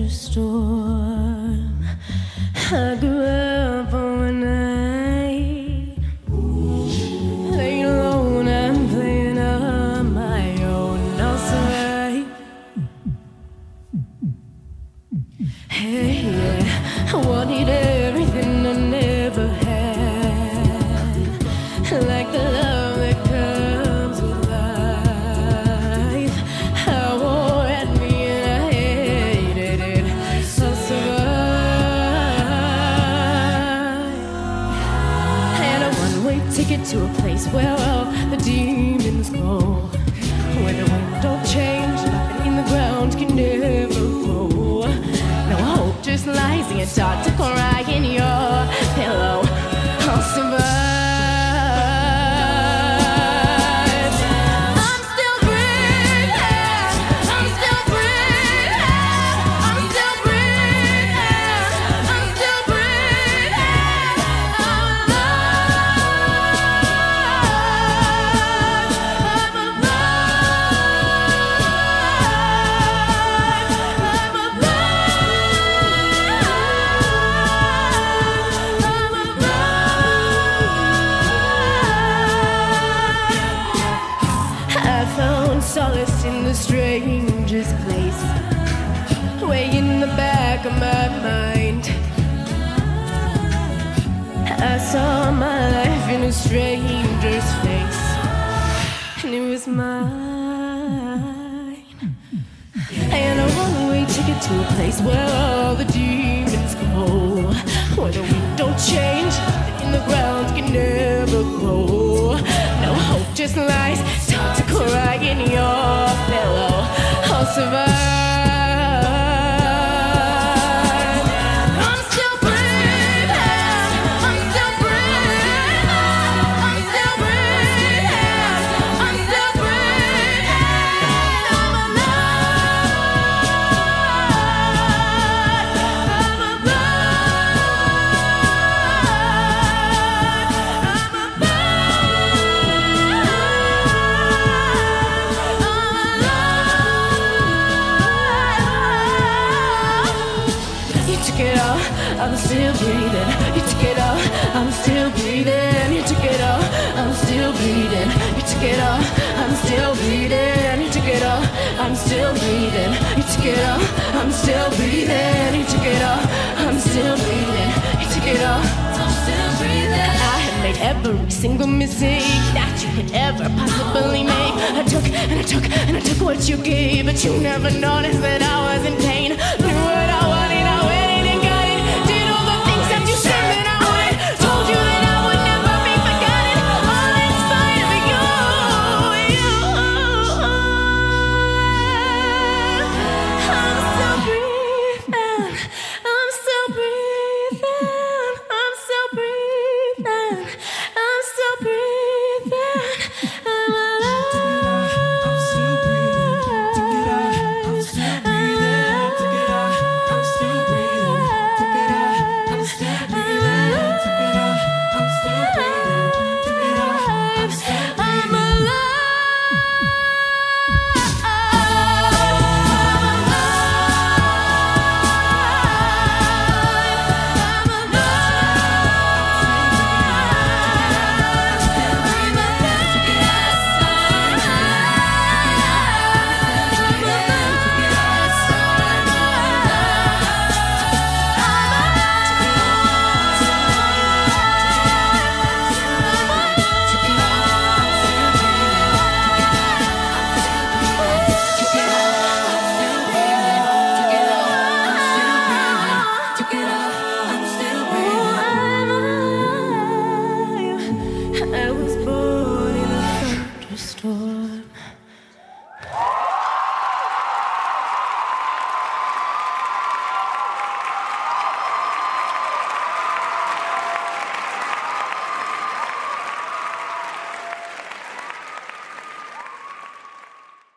storm. I grew up on night, playing alone and playing on my own. I'll survive. Hey, yeah, I wanted everything I never had, like the love that comes with life. I wore at me and I hated it. I'll survive. And a one-way ticket to a place where all the demons go, where the wind don't change, nothing in the ground can never grow. No hope just lies in your dark to cry in your pillow. I'll survive. I'm still breathing. I'm still breathing. I'm still breathing. I'm still breathing. I'm alive. I'm I found solace in the strangest place, way in the back of my mind. I saw my life in a stranger's face, and it was mine. And a one-way ticket to a place where all the demons go, where the wind don't change, in the ground can never grow. No hope just lies, time to cry in your pillow. I'll survive. I'm still breathing. I'm still breathing. I'm still breathing. I'm still breathing. I'm alive. I'm You took it all, I'm still breathing. You took it all, I'm still breathing. You took it all, I'm still breathing. You took it all, I'm still breathing. You took it all, I'm still breathing. You took it all, I'm still breathing. You took it all, I'm still breathing. You took it all, I'm still breathing. I had made every single mistake that you could ever possibly make. I took and I took and I took what you gave, but you never noticed that I was in pain.